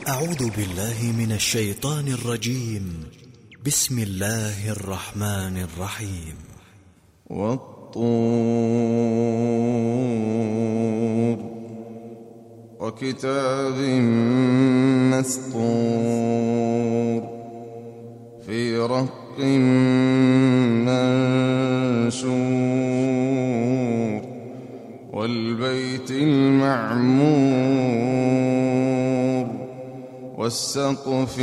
أعوذ بالله من الشيطان الرجيم. بسم الله الرحمن الرحيم. والطور وكتاب مسطور في رق منشور والبيت المعمور والسقف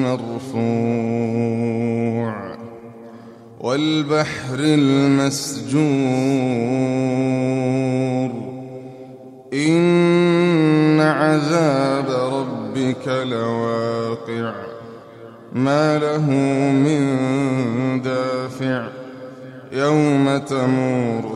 المرفوع والبحر المسجور إن عذاب ربك لواقع ما له من دافع يوم تمور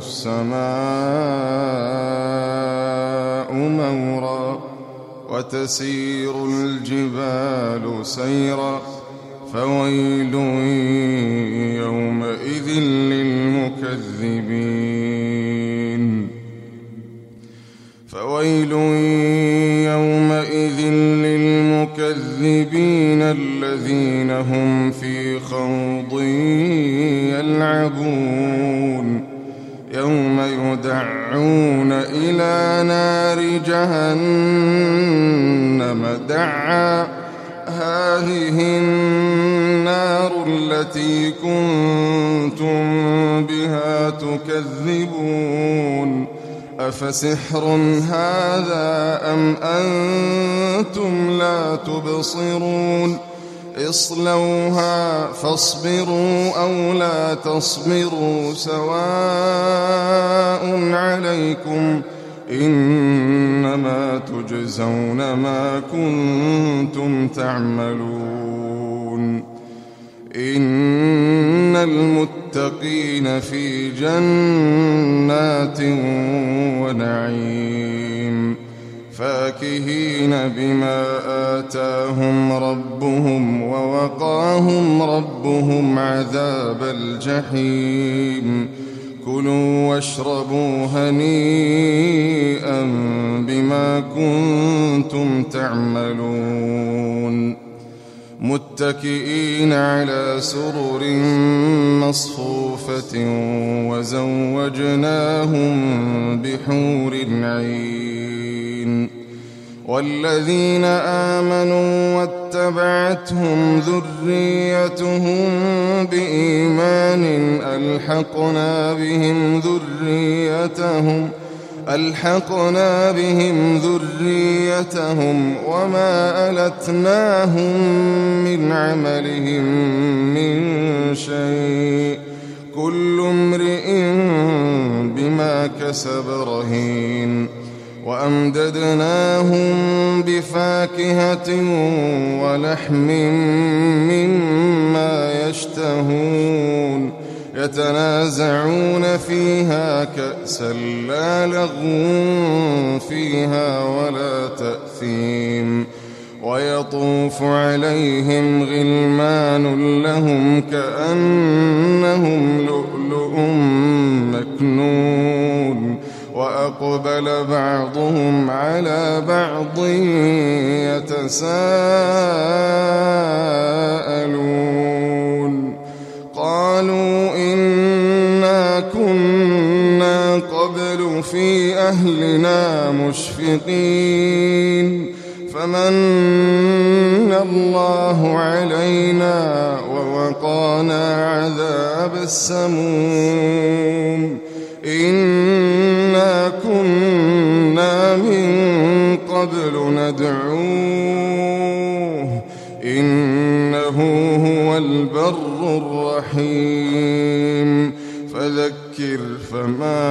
السماء مورا وتسير الجبال سيرا فويل يومئذ للمكذبين الذين هم في خوض يلعبون يوم يدعون إلى نار جهنم دعا هذه النار التي كنتم بها تكذبون أفسحر هذا أم أنتم لا تبصرون اصلوها فاصبروا أو لا تصبروا سواء عليكم إنما تجزون ما كنتم تعملون إن المتقين في جنات ونعيم فاكهين بما آتاهم ربهم ووقاهم ربهم عذاب الجحيم كلوا واشربوا هنيئا بما كنتم تعملون متكئين على سرر مصفوفة وزوجناهم بحور عين والذين آمنوا واتبعتهم ذريتهم بإيمان ألحقنا بهم ذريتهم وما ألتناهم من عملهم من شيء كل امرئ بما كسب رهين وأمددناهم بفاكهة ولحم مما يشتهون يتنازعون فيها كأسا لا لغو فيها ولا تأثيم ويطوف عليهم غلمان لهم كأنهم لؤلؤ مكنون وأقبل بعضهم على بعض يتساءلون قالوا إنا كنا قبل في أهلنا مشفقين فمن الله علينا ووقانا عذاب السموم إنا كنا من قبل ندعوه إنه هو البر الرحيم فذكر فما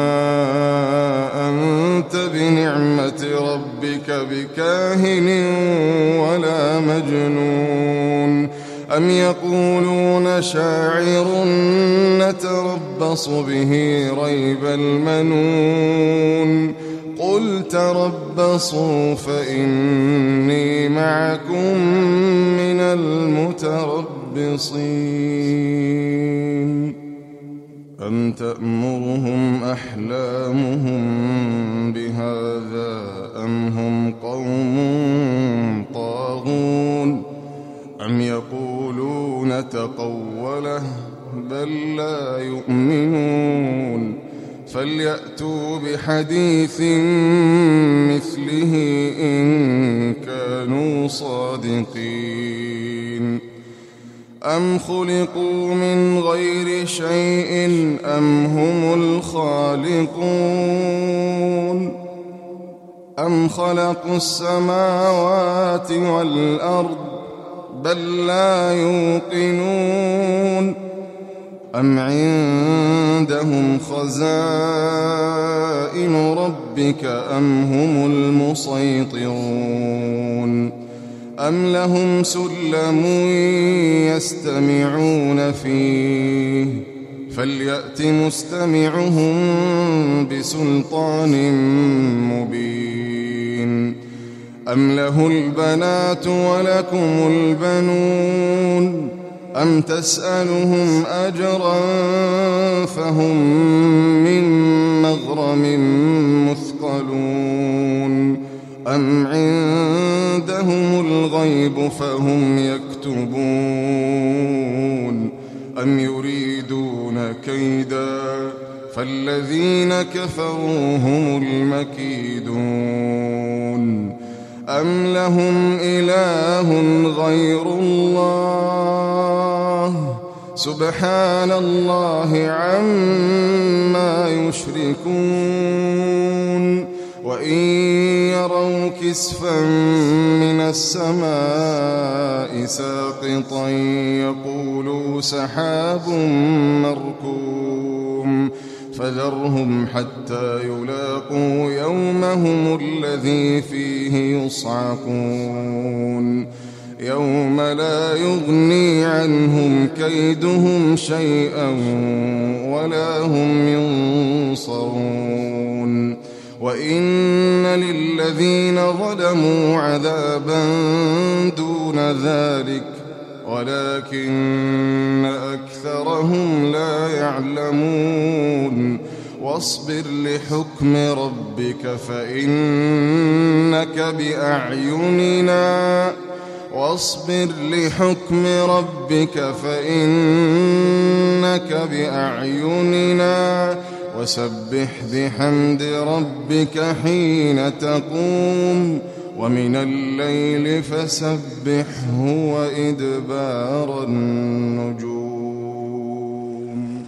أنت بنعمة ربك بكاهن ولا مجنون أم يقولون شاعر نتربص به ريب المنون قل تربصوا فإني معكم من المتربصين أم تأمرهم أحلامهم بهذا أم هم قوم طاغون تقوله بل لا يؤمنون فليأتوا بحديث مثله إن كانوا صادقين أم خلقوا من غير شيء أم هم الخالقون أم خلقوا السماوات والأرض بل لا يوقنون أم عندهم خزائن ربك أم هم المسيطرون أم لهم سلم يستمعون فيه فليأت مستمعهم بسلطان مبين أم له البنات ولكم البنون أم تسألهم أجرا فهم من مغرم مثقلون أم عندهم الغيب فهم يكتبون أم يريدون كيدا فالذين كفروا هم المكيدون أم لهم إله غير الله سبحان الله عما يشركون وإن يروا كسفا من السماء ساقطا يقولوا سحاب مركوم فذرهم حتى يلاقوا يومهم الذي فيه يصعقون يوم لا يغني عنهم كيدهم شيئا ولا هم ينصرون وإن للذين ظلموا عذابا دون ذلك ولكن أكثرهم لا يعلمون واصبر لحكم ربك فإنك بأعيننا وسبح بحمد ربك حين تقوم ومن الليل فسبحه وإدبار النجوم